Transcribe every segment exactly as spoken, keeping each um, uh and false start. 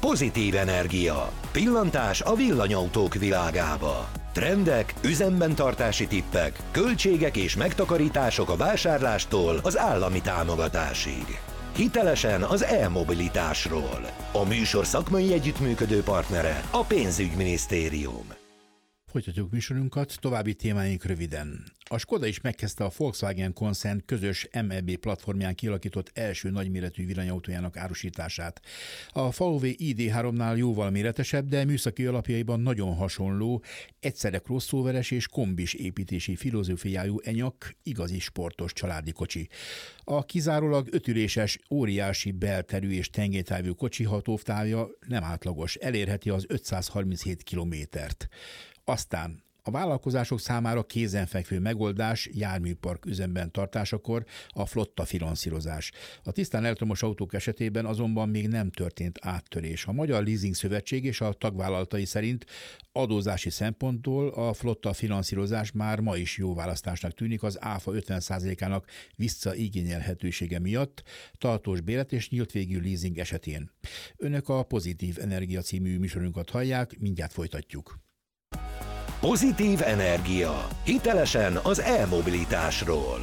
Pozitív energia. Pillantás a villanyautók világába. Trendek, üzemben tartási tippek, költségek és megtakarítások a vásárlástól az állami támogatásig. Hitelesen az e-mobilitásról. A műsor szakmai együttműködő partnere a Pénzügyminisztérium. Folytatjuk műsorunkat, további témáink röviden. A Skoda is megkezdte a Volkswagen koncern közös em e bé platformján kialakított első nagyméretű villanyautójának árusítását. A vé w i dé háromnál jóval méretesebb, de műszaki alapjaiban nagyon hasonló, egyszerre crossoveres és kombis építési filozófiájú Enyaq igazi sportos családi kocsi. A kizárólag ötüléses, óriási belterű és tengelytávú kocsi hatótávja nem átlagos, elérheti az ötszázharminchét kilométert. Aztán a vállalkozások számára kézenfekvő megoldás járműpark üzemben tartásakor a flotta finanszírozás. A tisztán elektromos autók esetében azonban még nem történt áttörés. A Magyar Leasing Szövetség és a tagvállalatai szerint adózási szempontból a flotta finanszírozás már ma is jó választásnak tűnik az áfa ötven százalékának visszaigényelhetősége miatt, tartós béret és nyílt végű leasing esetén. Önök a Pozitív Energia című műsorunkat hallják, mindjárt folytatjuk. Pozitív energia. Hitelesen az e-mobilitásról.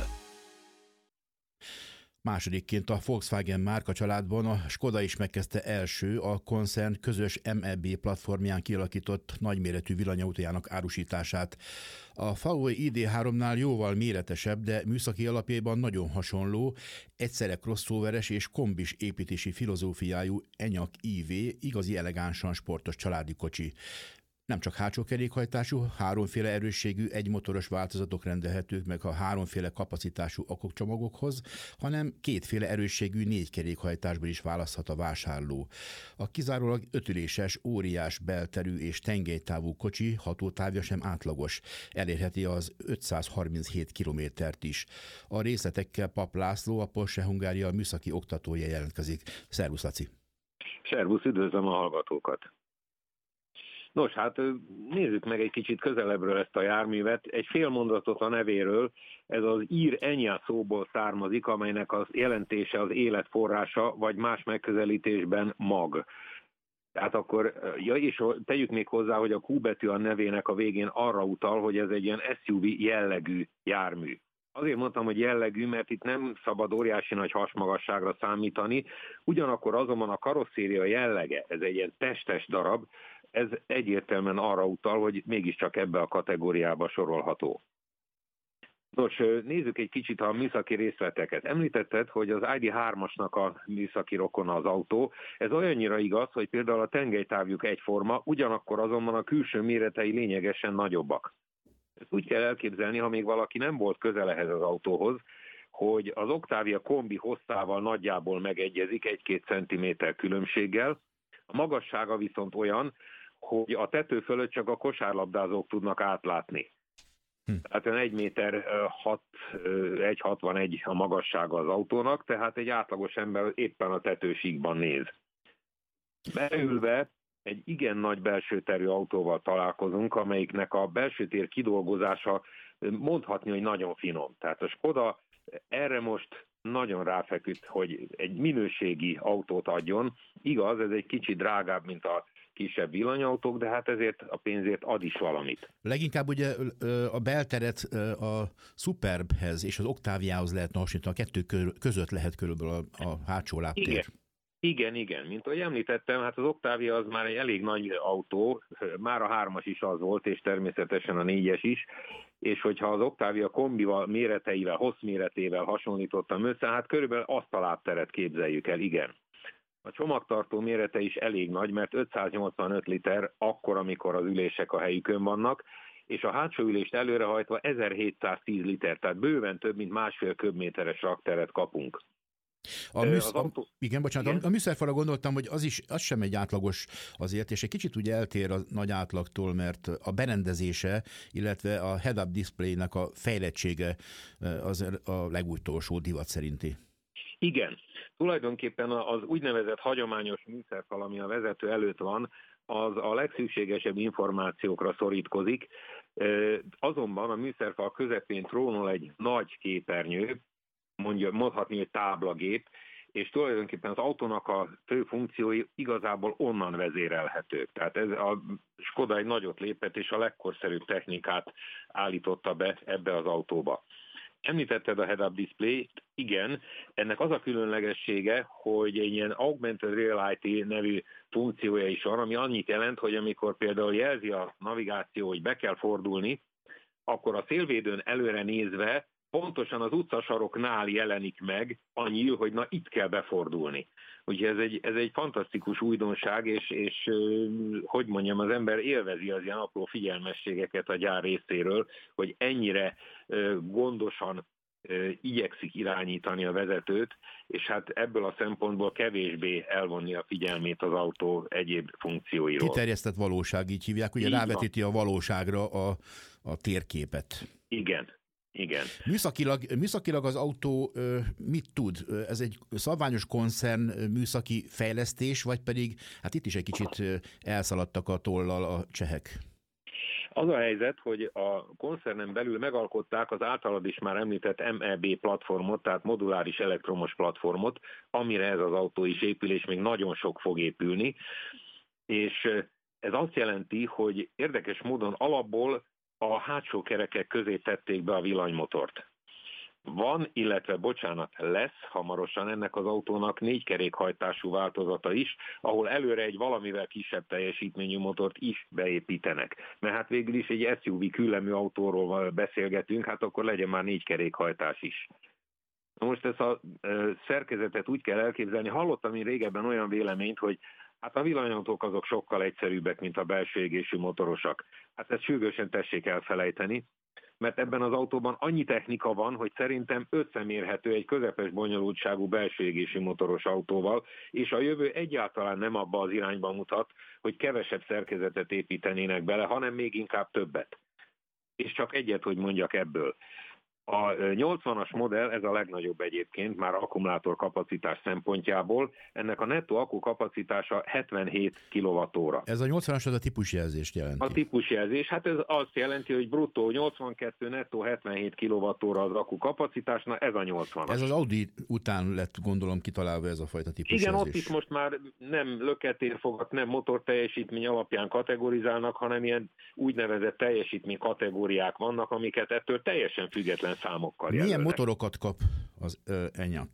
Másodikként a Volkswagen márka családban a Skoda is megkezdte első a koncern közös em e bé platformján kialakított nagyméretű villanyautójának árusítását. A vé w i dé háromnál jóval méretesebb, de műszaki alapjában nagyon hasonló, egyszerre crossoveres és kombis építési filozófiájú Enyaq i vé igazi elegánsan sportos családi kocsi. Nem csak hátsó kerékhajtású, háromféle erősségű egymotoros változatok rendelhetők meg a háromféle kapacitású akkucsomagokhoz, hanem kétféle erősségű négy kerékhajtásból is választhat a vásárló. A kizárólag ötüléses, óriás belterű és tengelytávú kocsi hatótávja sem átlagos, elérheti az ötszázharminchét kilométert is. A részletekkel Pap László, a Porsche Hungária műszaki oktatója jelentkezik. Szervusz, Laci! Szervusz, üdvözlöm a hallgatókat! Nos, hát nézzük meg egy kicsit közelebbről ezt a járművet. Egy fél mondatot a nevéről, ez az ír Enyaq szóból származik, amelynek az jelentése az élet forrása, vagy más megközelítésben mag. Tehát akkor, ja, és tegyük még hozzá, hogy a Q betű a nevének a végén arra utal, hogy ez egy ilyen es u vé jellegű jármű. Azért mondtam, hogy jellegű, mert itt nem szabad óriási nagy hasmagasságra számítani, ugyanakkor azonban a karosszéria jellege, ez egy ilyen testes darab, ez egyértelműen arra utal, hogy mégiscsak ebbe a kategóriába sorolható. Nos, nézzük egy kicsit a műszaki részleteket. Említetted, hogy az i dé hármasnak a műszaki rokona az autó. Ez olyannyira igaz, hogy például a tengelytávjuk egyforma, ugyanakkor azonban a külső méretei lényegesen nagyobbak. Ezt úgy kell elképzelni, ha még valaki nem volt közel ehhez az autóhoz, hogy az Octavia kombi hosszával nagyjából megegyezik egy-két centiméter különbséggel, a magassága viszont olyan, hogy a tető fölött csak a kosárlabdázók tudnak átlátni. Hm. Tehát egy méter egy hatvanegy a magassága az autónak, tehát egy átlagos ember éppen a tetősíkban néz. Beülve egy igen nagy belső terű autóval találkozunk, amelyiknek a belső tér kidolgozása mondhatni, hogy nagyon finom. Tehát a Skoda erre most nagyon ráfeküdt, hogy egy minőségi autót adjon. Igaz, ez egy kicsit drágább, mint a kisebb villanyautók, de hát ezért a pénzért ad is valamit. Leginkább ugye a belteret a Superbhez és az Octaviához lehetne hasonlítani, a kettő között lehet körülbelül a, a hátsó lábtér. Igen. Igen, igen. Mint ahogy említettem, hát az Octavia az már egy elég nagy autó, már a hármas is az volt, és természetesen a négyes is, és hogyha az Octavia kombival, méreteivel, hosszméretével hasonlítottam össze, hát körülbelül azt a lábteret képzeljük el, igen. A csomagtartó mérete is elég nagy, mert ötszáznyolcvanöt liter akkor, amikor az ülések a helyükön vannak, és a hátsó ülést előrehajtva ezerhétszáztíz liter, tehát bőven több, mint másfél köbméteres rakteret kapunk. A műsz... autó... Igen, bocsánat, igen? A műszerfalra gondoltam, hogy az is az sem egy átlagos azért, és egy kicsit úgy eltér a nagy átlagtól, mert a berendezése, illetve a head-up display-nek a fejlettsége az a legutolsó divat szerinti. Igen, tulajdonképpen az úgynevezett hagyományos műszerfal, ami a vezető előtt van, az a legszükségesebb információkra szorítkozik, azonban a műszerfal közepén trónol egy nagy képernyő, mondja, mondhatni, hogy táblagép, és tulajdonképpen az autónak a fő funkciói igazából onnan vezérelhetők. Tehát ez a Skoda egy nagyot lépett, és a legkorszerűbb technikát állította be ebbe az autóba. Említetted a head-up display-t, igen, ennek az a különlegessége, hogy egy ilyen augmented reality nevű funkciója is van, ami annyit jelent, hogy amikor például jelzi a navigáció, hogy be kell fordulni, akkor a szélvédőn előre nézve pontosan az utcasaroknál jelenik meg annyi, hogy na itt kell befordulni. Úgyhogy ez egy, ez egy fantasztikus újdonság, és, és hogy mondjam, az ember élvezi az ilyen apró figyelmességeket a gyár részéről, hogy ennyire gondosan igyekszik irányítani a vezetőt, és hát ebből a szempontból kevésbé elvonni a figyelmét az autó egyéb funkcióiról. Kiterjesztett valóság, így hívják, ugye így rávetíti van a valóságra a, a térképet. Igen. Igen. Műszakilag, műszakilag az autó mit tud? Ez egy szabványos koncern műszaki fejlesztés, vagy pedig, hát itt is egy kicsit elszaladtak a tollal a csehek? Az a helyzet, hogy a koncernen belül megalkották az általad is már említett em e bé platformot, tehát moduláris elektromos platformot, amire ez az autó is épül, és még nagyon sok fog épülni. És ez azt jelenti, hogy érdekes módon alapból a hátsó kerekek közé tették be a villanymotort. Van, illetve bocsánat, lesz hamarosan ennek az autónak négykerékhajtású változata is, ahol előre egy valamivel kisebb teljesítményű motort is beépítenek. Mert hát végül is egy es u vé küllemű autóról beszélgetünk, hát akkor legyen már négykerékhajtás is. Most ezt a szerkezetet úgy kell elképzelni, hallottam én régebben olyan véleményt, hogy hát a villanyautók azok sokkal egyszerűbbek, mint a belső égésű motorosak. Hát ezt sürgősen tessék elfelejteni, mert ebben az autóban annyi technika van, hogy szerintem összemérhető egy közepes bonyolultságú belső égésű motoros autóval, és a jövő egyáltalán nem abba az irányba mutat, hogy kevesebb szerkezetet építenének bele, hanem még inkább többet. És csak egyet, hogy mondjak ebből. A nyolcvanas modell, ez a legnagyobb egyébként, már akkumulátor kapacitás szempontjából, ennek a nettó akku kapacitása hetvenhét kilovattóra. Ez a nyolcvanas az a típusjelzést jelenti? A típusjelzés, hát ez azt jelenti, hogy bruttó nyolcvankettő, nettó hetvenhét kilovattóra az akku kapacitás, na ez a nyolcvanas. Ez az Audi után lett, gondolom, kitalálva ez a fajta típusjelzés. Igen, ott is most már nem löketérfogat, nem motorteljesítmény alapján kategorizálnak, hanem ilyen úgynevezett teljesítmény kategóriák vannak, amiket ettől teljesen független számokkal jelölnek. Milyen motorokat kap az ö, Enyaq?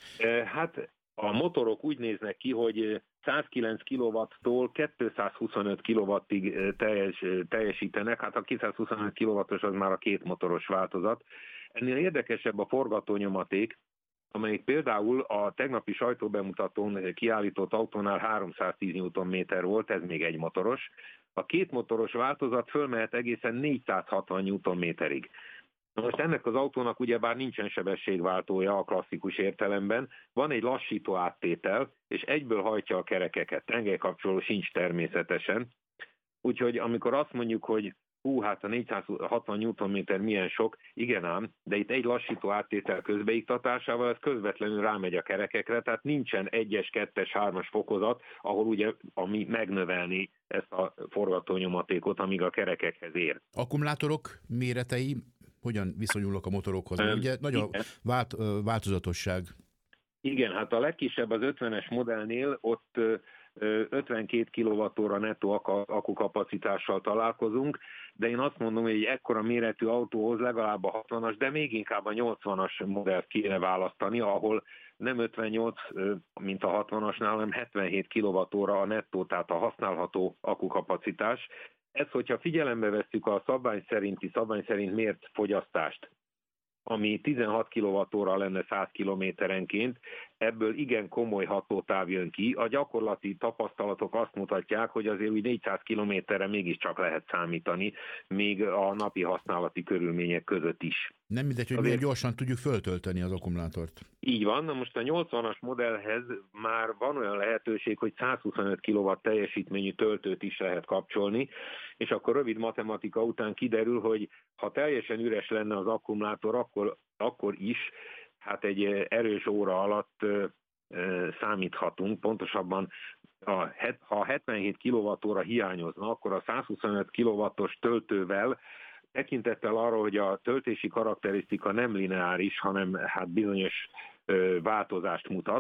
Hát a motorok úgy néznek ki, hogy százkilenc kilowattól kétszázhuszonöt kilowattig teljes, teljesítenek, hát a kétszázhuszonöt kilowattos az már a két motoros változat. Ennél érdekesebb a forgatónyomaték, amelyik például a tegnapi sajtóbemutatón kiállított autónál háromszáztíz newtonméter volt, ez még egy motoros. A két motoros változat fölmehet egészen négyszázhatvan newtonméterig. Most ennek az autónak ugyebár nincsen sebességváltója a klasszikus értelemben, van egy lassító áttétel, és egyből hajtja a kerekeket. Tengelykapcsoló sincs természetesen. Úgyhogy amikor azt mondjuk, hogy hú, hát a négyszázhatvan newtonméter milyen sok, igen ám, de itt egy lassító áttétel közbeiktatásával ez közvetlenül rámegy a kerekekre, tehát nincsen egyes, kettes, hármas fokozat, ahol ugye ami megnövelni ezt a forgatónyomatékot, amíg a kerekekhez ér. Akkumulátorok méretei hogyan viszonyulnak a motorokhoz? Mert ugye nagy a vált, változatosság. Igen, hát a legkisebb az ötvenes modellnél, ott ötvenkét kilowattóra nettó akkukapacitással találkozunk, de én azt mondom, hogy egy ekkora méretű autóhoz legalább a hatvanas, de még inkább a nyolcvanas modellt kéne választani, ahol nem ötvennyolc, mint a hatvanasnál, hanem hetvenhét kilowattóra a nettó, tehát a használható akkukapacitás. Ez, hogyha figyelembe vesszük a szabvány szerinti, szabvány szerint mért fogyasztást, ami tizenhat kilowattóra lenne száz kilométerenként, ebből igen komoly hatótáv jön ki. A gyakorlati tapasztalatok azt mutatják, hogy azért úgy négyszáz kilométerre mégiscsak lehet számítani, még a napi használati körülmények között is. Nem mindegy, hogy milyen gyorsan tudjuk föltölteni az akkumulátort. Így van, na most a nyolcvanas modellhez már van olyan lehetőség, hogy százhuszonöt kilowatt teljesítményű töltőt is lehet kapcsolni, és akkor rövid matematika után kiderül, hogy ha teljesen üres lenne az akkumulátor, akkor, akkor is hát egy erős óra alatt ö, ö, számíthatunk, pontosabban a, ha hetvenhét kilowattóra hiányozna, akkor a százhuszonöt kilowattos töltővel tekintettel arra, hogy a töltési karakterisztika nem lineáris, hanem hát bizonyos ö, változást mutat,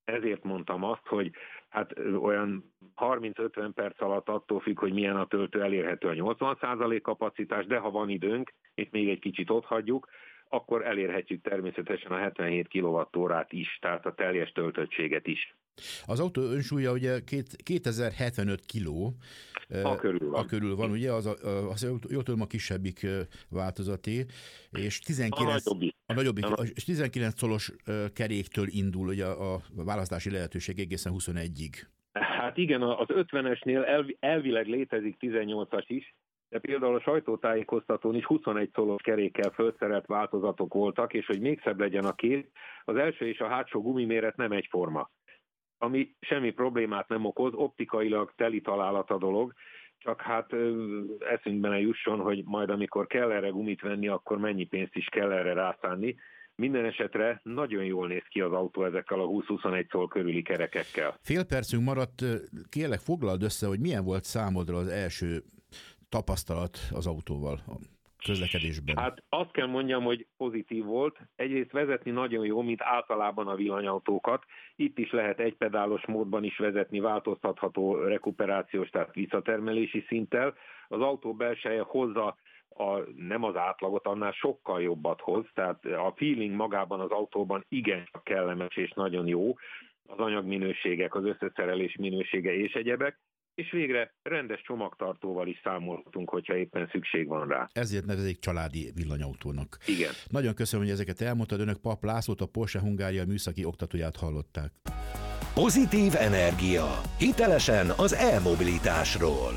Ezért mondtam azt, hogy hát olyan harminc-ötven perc alatt attól függ, hogy milyen a töltő, elérhető a nyolcvan százalék kapacitás, de ha van időnk, itt még egy kicsit ott hagyjuk, akkor elérhetjük természetesen a hetvenhét kilowattórát is, tehát a teljes töltöttséget is. Az autó önsúlya ugye kétezer-hetvenöt kiló. A körül van. A körül van, ugye, az, a, az jól tudom, a kisebbik változaté, és tizenkilenc, a nagyobbik. A nagyobbik, és tizenkilenc colos keréktől indul ugye a választási lehetőség egészen huszonegyig. Hát igen, az ötvenesnél elvileg létezik tizennyolcas is, de például a sajtótájékoztatón is huszonegy colos kerékkel fölszerelt változatok voltak, és hogy még szebb legyen a kép, az első és a hátsó gumiméret nem egyforma, ami semmi problémát nem okoz, optikailag teli találat a dolog, csak hát eszünkbe ne jusson, hogy majd amikor kell erre gumit venni, akkor mennyi pénzt is kell erre rászánni. Minden esetre nagyon jól néz ki az autó ezekkel a húsz-huszonegy szól körüli kerekekkel. Fél percünk maradt, kérlek foglald össze, hogy milyen volt számodra az első tapasztalat az autóval a közlekedésben? Hát azt kell mondjam, hogy pozitív volt. Egyrészt vezetni nagyon jó, mint általában a villanyautókat. Itt is lehet egypedálos módban is vezetni, változtatható rekuperációs, tehát visszatermelési szinttel. Az autó belseje hozza a, nem az átlagot, annál sokkal jobbat hoz, tehát a feeling magában az autóban igencsak kellemes és nagyon jó. Az anyagminőségek, az összeszerelés minősége és egyebek. És végre rendes csomagtartóval is számolhatunk, hogyha éppen szükség van rá. Ezért nevezik családi villanyautónak. Igen. Nagyon köszönöm, hogy ezeket elmondtad. Önök Pap Lászlót, a Porsche Hungária műszaki oktatóját hallották. Pozitív energia. Hitelesen az e-mobilitásról.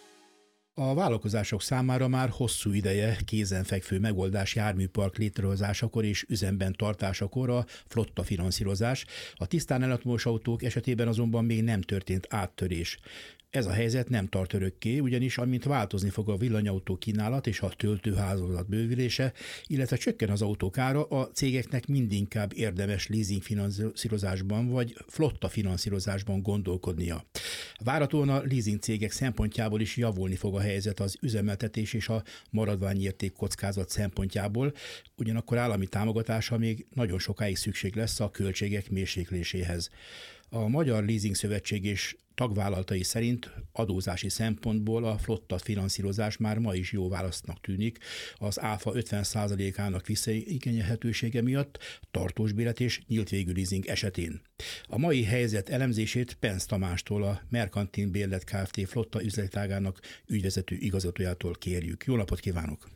A vállalkozások számára már hosszú ideje kézenfekvő megoldás járműpark létrehozásakor és üzemben tartásakor a flotta finanszírozás. A tisztán elektromos autók esetében azonban még nem történt áttörés. Ez a helyzet nem tart örökké, ugyanis amint változni fog a villanyautó kínálat és a töltőhálózat bővülése, illetve csökken az autók ára, a cégeknek mindinkább érdemes leasing finanszírozásban vagy flotta finanszírozásban gondolkodnia. Várhatóan a leasing cégek szempontjából is javulni fog a helyzet az üzemeltetés és a maradványérték kockázat szempontjából, ugyanakkor állami támogatása még nagyon sokáig szükség lesz a költségek mérsékléséhez. A Magyar Leasing Szövetség és tagvállalatai szerint adózási szempontból a flotta finanszírozás már ma is jó választnak tűnik az áfa ötven százalékának visszaigényelhetősége miatt, tartós bélet és nyílt végű leasing esetén. A mai helyzet elemzését Penz Tamástól, a Merkantin Bérlet Kft. Flotta üzletágának ügyvezető igazgatójától kérjük. Jó napot kívánok!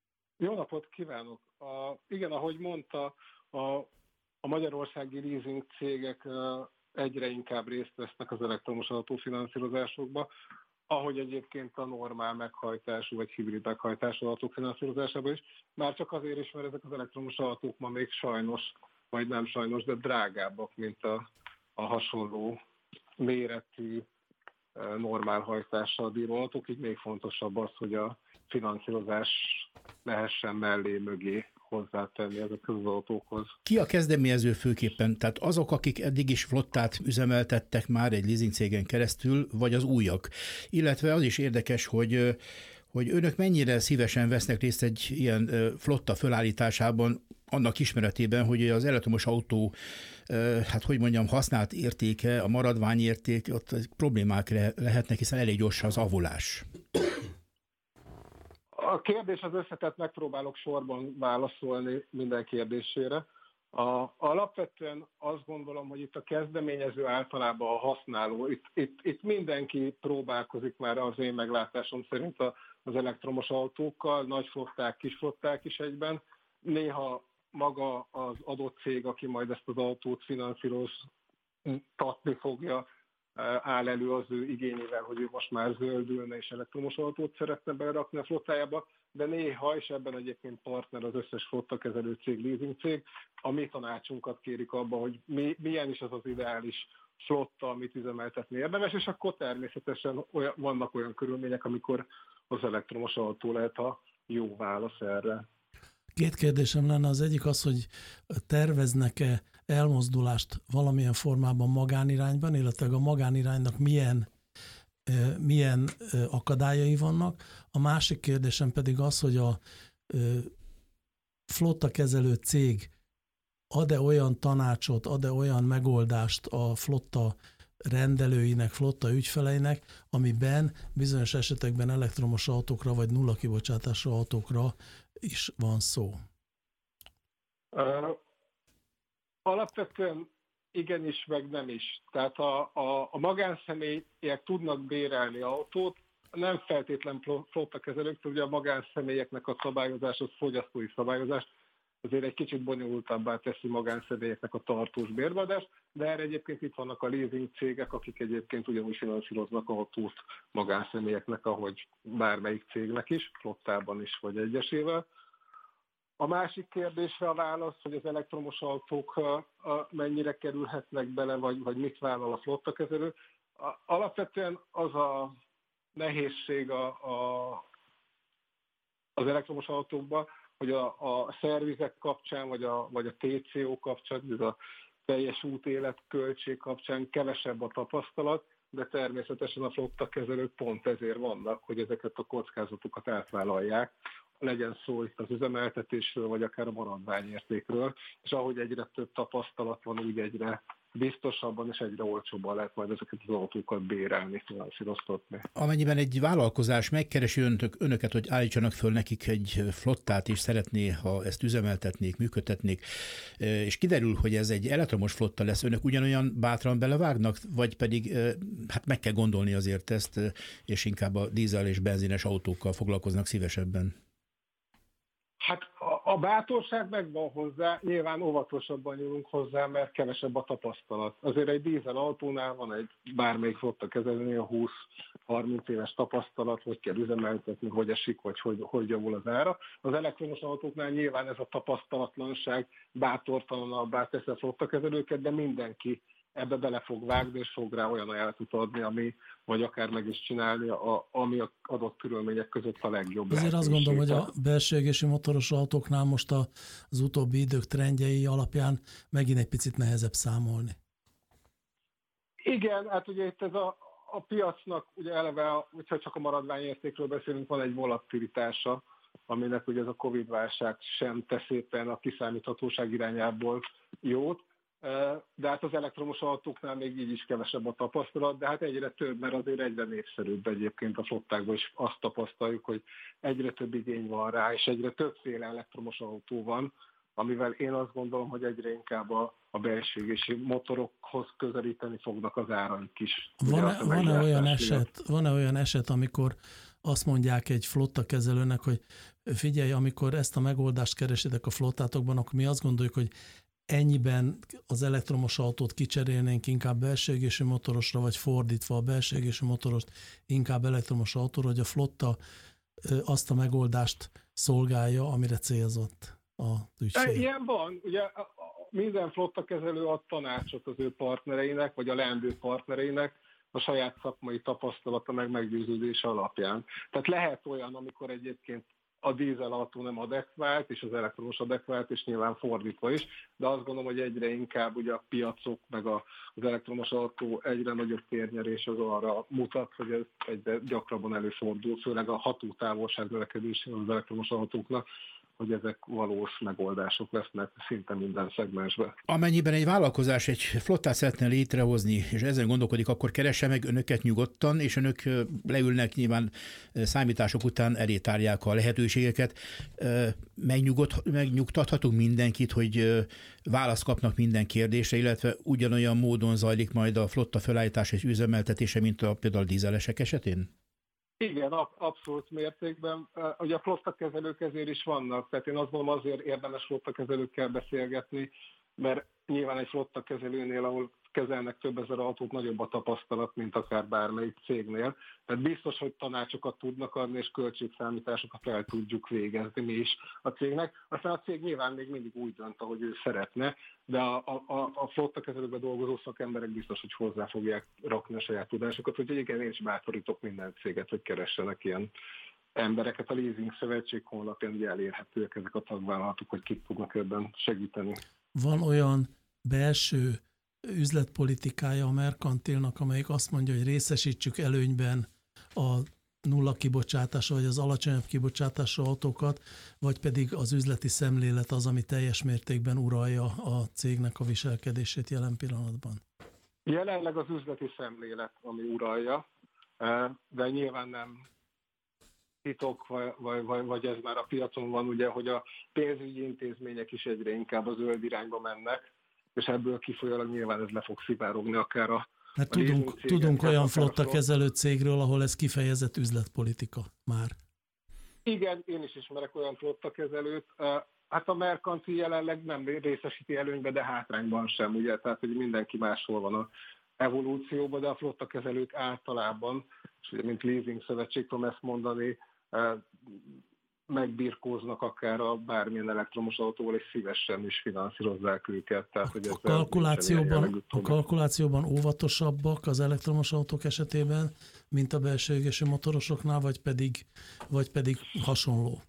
Jó napot kívánok! A, igen, ahogy mondta, a, a magyarországi leasing cégek egyre inkább részt vesznek az elektromos autófinanszírozásokba, ahogy egyébként a normál meghajtású vagy hibrid meghajtású autók finanszírozásában is. Már csak azért is, mert ezek az elektromos autók ma még sajnos, vagy nem sajnos, de drágábbak, mint a, a hasonló méretű normál hajtással bíró autók, így még fontosabb az, hogy a finanszírozás lehessen mellé mögé hozzátenni ezekhez az autókhoz. Ki a kezdeményező főképpen? Tehát azok, akik eddig is flottát üzemeltettek már egy leasing cégen keresztül, vagy az újak? Illetve az is érdekes, hogy, hogy önök mennyire szívesen vesznek részt egy ilyen flotta fölállításában, annak ismeretében, hogy az elektromos autó, hát hogy mondjam, használt értéke, a maradványérték, ott problémák lehetnek, hiszen elég gyors az avulás. A kérdés az összetett, megpróbálok sorban válaszolni minden kérdésére. A, alapvetően azt gondolom, hogy itt a kezdeményező általában a használó. Itt, itt, itt mindenki próbálkozik már az én meglátásom szerint a, az elektromos autókkal, nagy flották, kis flották is egyben. Néha maga az adott cég, aki majd ezt az autót finanszíroztatni fogja, áll elő az ő igényével, hogy ő most már zöldülne és elektromos autót szeretne berakni a flottájába, de néha, és ebben egyébként partner az összes flottakezelő cég, leasing cég, a mi tanácsunkat kérik abba, hogy mi, milyen is az az ideális flotta, amit üzemeltetni érdemes, és akkor természetesen olyan, vannak olyan körülmények, amikor az elektromos autó lehet a jó válasz erre. Két kérdésem lenne, az egyik az, hogy terveznek-e elmozdulást valamilyen formában magánirányban, illetve a magániránynak milyen, milyen akadályai vannak. A másik kérdésem pedig az, hogy a flotta kezelő cég ad-e olyan tanácsot, ad-e olyan megoldást a flotta rendelőinek, flotta ügyfeleinek, amiben bizonyos esetekben elektromos autókra vagy nulla kibocsátású autókra is van szó. Uh, alapvetően igenis, meg nem is. Tehát a, a, a magánszemélyek tudnak bérelni autót, nem feltétlen flottakezelők, ugye a magánszemélyeknek a szabályozás, az fogyasztói szabályozás, azért egy kicsit bonyolultabbá teszi magánszemélyeknek a tartós bérbeadást, de erre egyébként itt vannak a leasing cégek, akik egyébként ugyanúgy finanszíroznak autót magánszemélyeknek, ahogy bármelyik cégnek is, flottában is, vagy egyesével. A másik kérdésre a válasz, hogy az elektromos autók mennyire kerülhetnek bele, vagy, vagy mit vállal a flottakezelő. Alapvetően az a nehézség a, a, az elektromos autókban, hogy a, a szervizek kapcsán, vagy a, vagy a té cé ó kapcsán, ez a teljes útélet költség kapcsán kevesebb a tapasztalat, de természetesen a flottakezelők pont ezért vannak, hogy ezeket a kockázatokat átvállalják, legyen szó itt az üzemeltetésről, vagy akár a maradványértékről, és ahogy egyre több tapasztalat van, úgy egyre biztosabban és egyre olcsóbban lehet majd ezeket az autókat bérelni, finanszíroztatni. Amennyiben egy vállalkozás megkeresi önök, önöket, hogy állítsanak föl nekik egy flottát, és szeretné, ha ezt üzemeltetnék, működtetnék, és kiderül, hogy ez egy elektromos flotta lesz, önök ugyanolyan bátran belevágnak, vagy pedig hát meg kell gondolni azért ezt, és inkább a dízel és benzines autókkal foglalkoznak szívesebben? Hát a, a bátorság megvan hozzá, nyilván óvatosabban nyúlunk hozzá, mert kevesebb a tapasztalat. Azért egy dízel autónál van egy bármelyik flottakezelőnél húsz-harminc éves tapasztalat, hogy kell üzemeltetni, hogy esik, vagy hogy, hogy javul az ára. Az elektromos autóknál nyilván ez a tapasztalatlanság bátortalanabbá teszi a flottakezelőket, de mindenki ebbe bele fog vágni, és fog rá olyan ajánlatot adni, ami, vagy akár meg is csinálni, a, ami az adott körülmények között a legjobb. Azért azt gondolom, hogy a belső égésű motoros autóknál most az utóbbi idők trendjei alapján megint egy picit nehezebb számolni. Igen, hát ugye itt ez a, a piacnak, ugye eleve, hogyha csak a maradványértékről beszélünk, van egy volatilitása, aminek ugye ez a Covid-válság sem tesz éppen a kiszámíthatóság irányából jót. De hát az elektromos autóknál még így is kevesebb a tapasztalat, de hát egyre több, mert azért egyre népszerűbb egyébként a flottákban is azt tapasztaljuk, hogy egyre több igény van rá, és egyre többféle elektromos autó van, amivel én azt gondolom, hogy egyre inkább a, a belső égésű motorokhoz közelíteni fognak az áraik is. Van-e, van-e, olyan eset, van-e olyan eset, amikor azt mondják egy flottakezelőnek, hogy figyelj, amikor ezt a megoldást keresitek a flottátokban, akkor mi azt gondoljuk, hogy ennyiben az elektromos autót kicserélnénk inkább belső égésű motorosra, vagy fordítva a belső égésű motorost inkább elektromos autóra, hogy a flotta azt a megoldást szolgálja, amire célzott a ügyfél. Ilyen van. Ugye minden flottakezelő ad tanácsot az ő partnereinek, vagy a leendő partnereinek a saját szakmai tapasztalata meg meggyőződése alapján. Tehát lehet olyan, amikor egyébként a dízel autó nem adekvált, és az elektromos adekvált, és nyilván fordítva is, de azt gondolom, hogy egyre inkább ugye a piacok, meg a, az elektromos autó egyre nagyobb térnyerés az arra mutat, hogy ez egyre gyakrabban előfordul, főleg a hatótávolság növekedésén az elektromos autóknak, hogy ezek valós megoldások lesznek szinte minden szegmensben. Amennyiben egy vállalkozás egy flottát szeretne létrehozni, és ezen gondolkodik, akkor keresse meg önöket nyugodtan, és önök leülnek, nyilván számítások után elé tárják a lehetőségeket. Megnyugodt, megnyugtathatunk mindenkit, hogy választ kapnak minden kérdésre, illetve ugyanolyan módon zajlik majd a flotta felállítása és üzemeltetése, mint a például dízelesek esetén? Igen, abszolút mértékben. Ugye a flottakezelők ezért is vannak, tehát én azt gondolom, azért érdemes flottakezelőkkel beszélgetni, mert nyilván egy flottakezelőnél, ahol kezelnek több ezer autót, nagyobb a tapasztalat, mint akár bármelyik cégnél. Tehát biztos, hogy tanácsokat tudnak adni, és költségszámításokat el tudjuk végezni mi is a cégnek. Aztán a cég nyilván még mindig úgy dönt, ahogy ő szeretne, de a, a, a flottakezelőkben dolgozó szakemberek biztos, hogy hozzá fogják rakni a saját tudásokat. Úgyhogy igen, én is bátorítok minden céget, hogy keressenek ilyen embereket. A Leasing Szövetség honlapján ugye elérhetőek ezek a tagvállalatok, hogy kik tudnak ebben segíteni. Van olyan belső üzletpolitikája a Merkantilnak, amelyik azt mondja, hogy részesítsük előnyben a nulla kibocsátású, vagy az alacsonyabb kibocsátású autókat, vagy pedig az üzleti szemlélet az, ami teljes mértékben uralja a cégnek a viselkedését jelen pillanatban? Jelenleg az üzleti szemlélet, ami uralja, de nyilván nem titok, vagy, vagy, vagy ez már a piacon van, ugye, hogy a pénzügyi intézmények is egyre inkább a zöld irányba mennek, és ebből kifolyólag nyilván ez le fog szivárogni akár a Mert tudunk, tudunk olyan flotta kezelő cégről, ahol ez kifejezett üzletpolitika már. Igen, én is ismerek olyan flotta kezelőt. Hát a Merkanti jelenleg nem részesíti előnybe, de hátrányban sem, ugye, tehát hogy mindenki máshol van a evolúcióban, de a flotta kezelők általában, és ugye, mint leasing szövetség, tudom ezt mondani, megbirkóznak akár a bármilyen elektromos autóval, és szívesen is finanszírozzák őket. Tehát, hogy a, kalkulációban, a kalkulációban óvatosabbak az elektromos autók esetében, mint a belső égésű motorosoknál, vagy pedig, vagy pedig hasonló?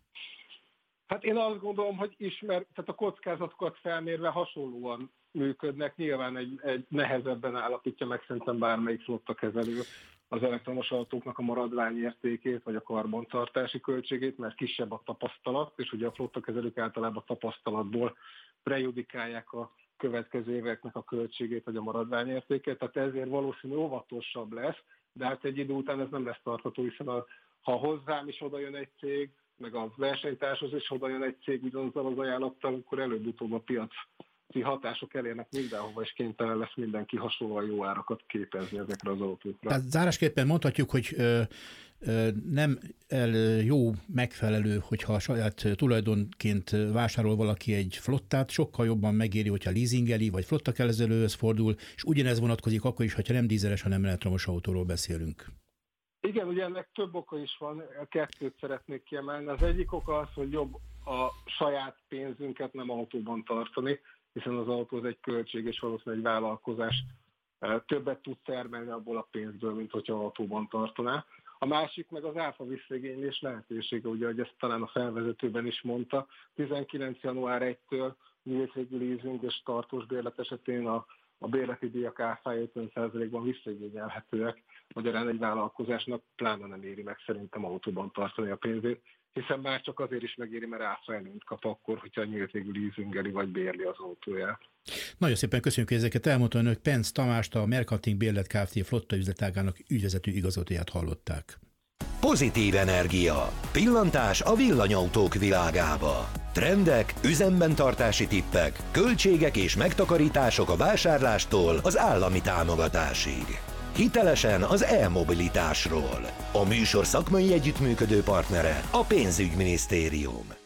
Hát én azt gondolom, hogy ismer, tehát a kockázatokat felmérve hasonlóan működnek. Nyilván egy, egy nehezebben állapítja meg szerintem bármelyik flotta kezelő az elektromos autóknak a maradványértékét, vagy a karbantartási költségét, mert kisebb a tapasztalat, és ugye a flotta kezelők általában a tapasztalatból prejudikálják a következő éveknek a költségét, vagy a maradványértékét, tehát ezért valószínű óvatosabb lesz, de hát egy idő után ez nem lesz tartható, hiszen a, ha hozzám is oda jön egy cég, meg a versenytárshoz is oda jön egy cég ugyanazzal az ajánlattal, akkor előbb-utóbb a piaci hatások elérnek mindenhova, és kénytelen lesz mindenki hasonlóan jó árakat képezni ezekre az autókra. Tehát zárásképpen mondhatjuk, hogy ö, ö, nem el, jó, megfelelő, hogyha a saját tulajdonként vásárol valaki egy flottát, sokkal jobban megéri, hogyha leasingeli, vagy flottakezelőhöz fordul, és ugyanez vonatkozik akkor is, hogyha nem dízeles, hanem elektromos autóról beszélünk. Igen, ugye ennek több oka is van, kettőt szeretnék kiemelni. Az egyik oka az, hogy jobb a saját pénzünket nem autóban tartani, hiszen az autó az egy költség, és valószínűleg egy vállalkozás többet tud termelni abból a pénzből, mint hogyha autóban tartaná. A másik meg az áfa visszaigénylés lehetősége, ugye, hogy ezt talán a felvezetőben is mondta, tizenkilencedike január elsejétől nyílt végű leasing és tartós bérlet esetén a, a bérleti díjak áfája ötven százalékban visszaigényelhetőek, magyarán egy vállalkozásnak pláne nem éri meg szerintem autóban tartani a pénzét, hiszen már csak azért is megéri, mert áfa előnyt kap akkor, hogyha nyílt végű leasingeli vagy bérli az autóját. Nagyon szépen köszönjük, hogy ezeket elmondta önök. Penz Tamást, a Merkanting Bérlet Kft. Flotta üzletágának ügyvezető igazgatóját hallották. Pozitív energia. Pillantás a villanyautók világába. Trendek, üzemben tartási tippek, költségek és megtakarítások a vásárlástól az állami támogatásig. Hitelesen az e-mobilitásról. A műsor szakmai együttműködő partnere a Pénzügyminisztérium.